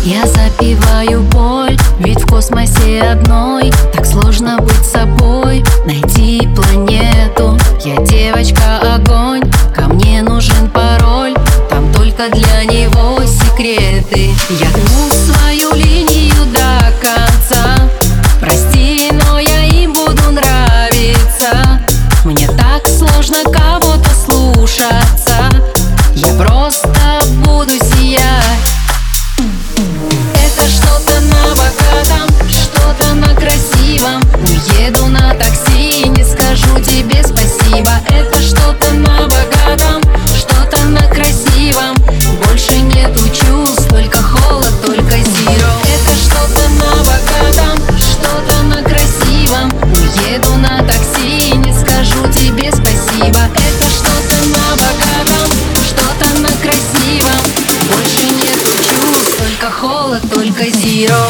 Я запиваю боль, ведь в космосе одной так сложно быть собой, найти планету. Я девочка огонь, ко мне нужен пароль, там только для него секреты. Я гну свою линию до конца, прости, но я им буду нравиться. Мне так сложно кого-то слушаться, я просто буду сиять. Это что-то на богатом, что-то на красивом. Уеду на такси, не скажу тебе спасибо. Это что-то на богатом, что-то на красивом. Больше нету чувств, только холод, только zero. Это что-то на богатом, что-то на красивом. Уеду на такси, не скажу тебе спасибо. Это что-то на богатом, что-то на красивом. Больше нету чувств, только холод, только zero.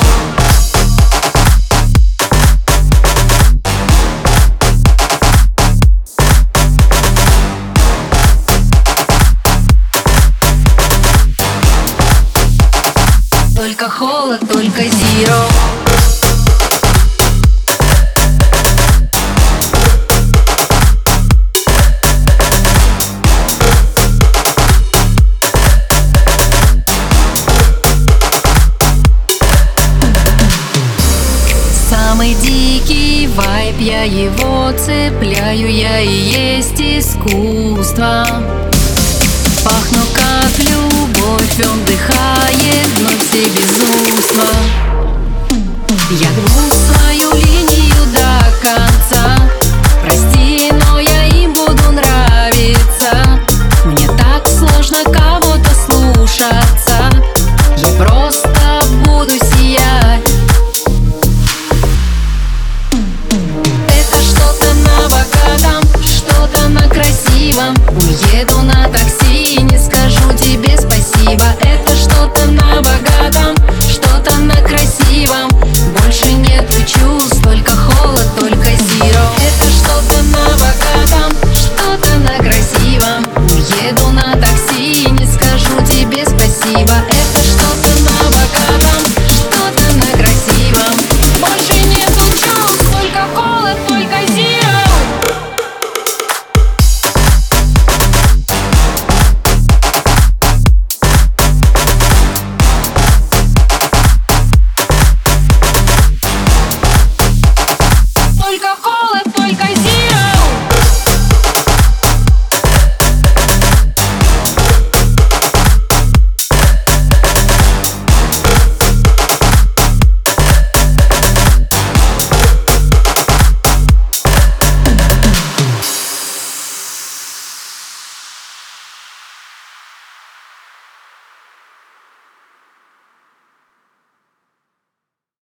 Только холод, только zero. Самый дикий вайб, я его цепляю, я и есть искусство. Пахну как любовь, он дыхает